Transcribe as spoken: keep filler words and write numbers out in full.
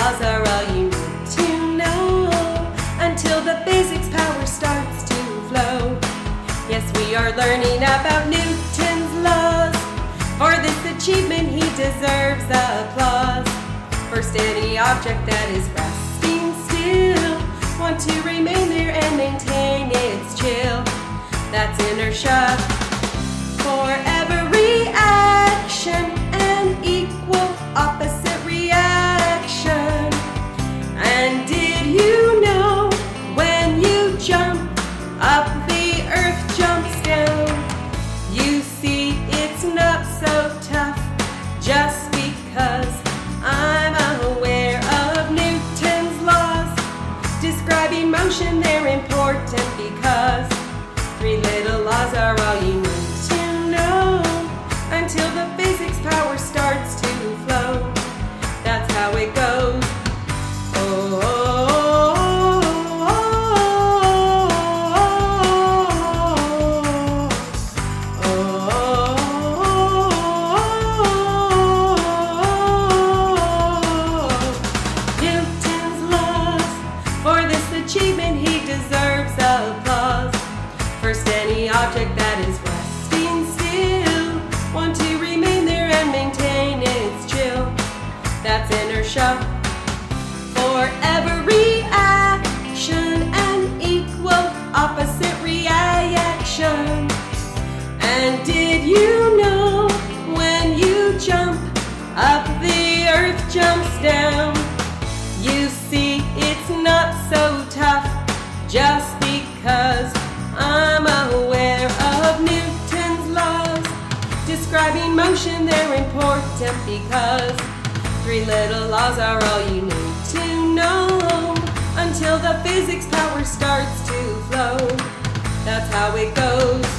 laws are all you need to know until the physics power starts to flow. Yes, we are learning about Newton's laws. For this achievement he deserves applause. First, any object that is resting still want to remain there and maintain its chill. That's inertia. For every action, an equal opposite reaction. And did you know when you jump up, the earth jumps down? You see, it's not so tough just because I'm aware of Newton's laws. Describing motion, they're important because three little laws are all you need to know until the physics power starts to flow. That's how it goes. Oh, oh, achievement, he deserves applause. First, any object that is resting still want to remain there and maintain its chill. That's inertia. For every action, an equal opposite reaction. And did you know when you jump up, the earth jumps down? You see, it's not so tough just because I'm aware of Newton's laws. Describing motion, they're important because three little laws are all you need to know until the physics power starts to flow. That's how it goes.